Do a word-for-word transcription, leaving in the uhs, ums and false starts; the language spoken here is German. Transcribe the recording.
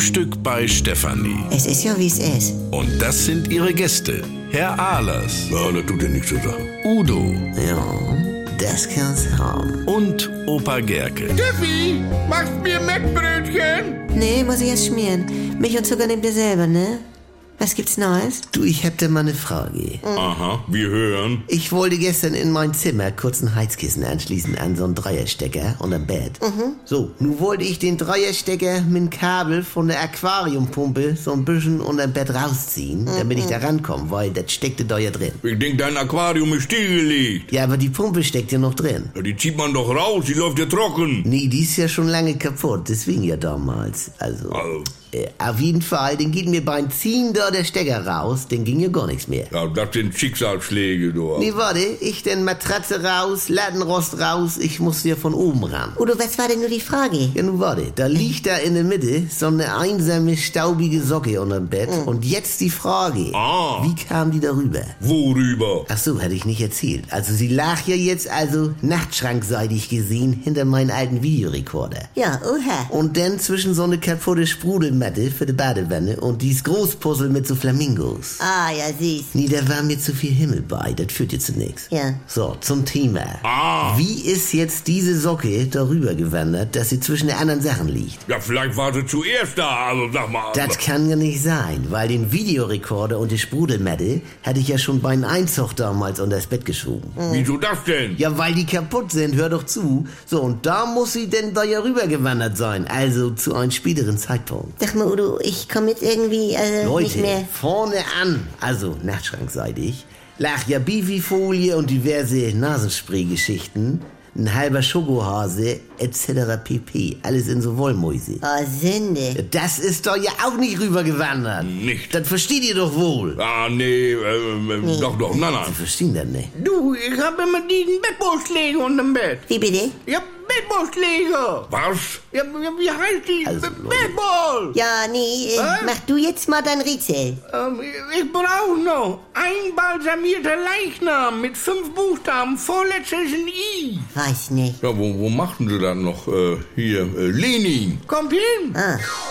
Frühstück bei Stefanie. Es ist ja, wie es ist. Und das sind ihre Gäste. Herr Ahlers. Ja, das tut ja nichts zur Sache. Udo. Ja, das kann's haben. Und Opa Gerke. Steffi, machst mir Mettbrötchen? Nee, muss ich erst schmieren. Milch und Zucker nehmt ihr selber, ne? Was gibt's Neues? Du, ich hab da mal eine Frage. Aha, wir hören. Ich wollte gestern in mein Zimmer kurz ein Heizkissen anschließen an so einen Dreierstecker unterm Bett. Mhm. So, nun wollte ich den Dreierstecker mit dem Kabel von der Aquariumpumpe so ein bisschen unterm Bett rausziehen, mhm. damit ich da rankomme, weil das steckte da ja drin. Ich denk, dein Aquarium ist stillgelegt. Ja, aber die Pumpe steckt ja noch drin. Ja, die zieht man doch raus, die läuft ja trocken. Nee, die ist ja schon lange kaputt, deswegen ja damals. Also, Also. äh, auf jeden Fall, den geht mir beim Ziehen da der Stecker raus, den ging ja gar nichts mehr. Ja, das sind Schicksalsschläge, du. Nee, warte, ich denn Matratze raus, Lattenrost raus, ich muss ja von oben ran. Udo, was war denn nur die Frage? Ja, nun warte, da liegt da in der Mitte so eine einsame, staubige Socke unterm Bett. Mhm. Und jetzt die Frage, Ah. wie kam die darüber? Worüber? Ach so, hätte ich nicht erzählt. Also sie lag ja jetzt also nachtschrankseitig gesehen hinter meinen alten Videorekorder. Ja, oha. Und dann zwischen so eine kaputte Sprudelmatte für die Badewanne und dies Großpuzzle mit so Flamingos. Ah, ja, süß. Nee, da war mir zu viel Himmel bei, das führt jetzt zu nichts. Ja. So, zum Thema. Ah. Wie ist jetzt diese Socke darüber gewandert, dass sie zwischen den anderen Sachen liegt? Ja, vielleicht war sie zuerst da, also sag mal. Das kann ja nicht sein, weil den Videorekorder und die Sprudelmatte hatte ich ja schon beim Einzug damals unter das Bett geschoben. Wieso das denn? Ja, weil die kaputt sind, hör doch zu. So, und da muss sie denn da ja rübergewandert sein, also zu einem späteren Zeitpunkt. Sag mal, Udo, ich komme jetzt irgendwie äh, nicht Leute, mehr... vorne an, also nachtschrankseitig, lag ja Bififolie und diverse Nasenspray-Geschichten, ein halber Schokohase, et cetera pp. Alles in so Wollmäuse. Oh, Sünde. Das ist doch ja auch nicht rübergewandert. Nicht. Das versteht ihr doch wohl. Ah, nee, äh, äh, doch, doch, nein, Sie nein. verstehen das nicht. Du, ich habe immer diesen Bettbauschläger unterm Bett. Wie bitte? Ja, Bettbauschläger. Was? Ja, wie heißt die? Also, Be- Leute. Bettball. Ja, nee, äh, Was? mach du jetzt mal dein Rätsel. Ähm, ich brauche noch ein balsamierter Leichnam mit fünf Buchstaben, vorletztes ein I. Weiß nicht. Ja, wo, wo machten sie das noch? Äh, hier, äh, Lenin. Kommt hin. Ah.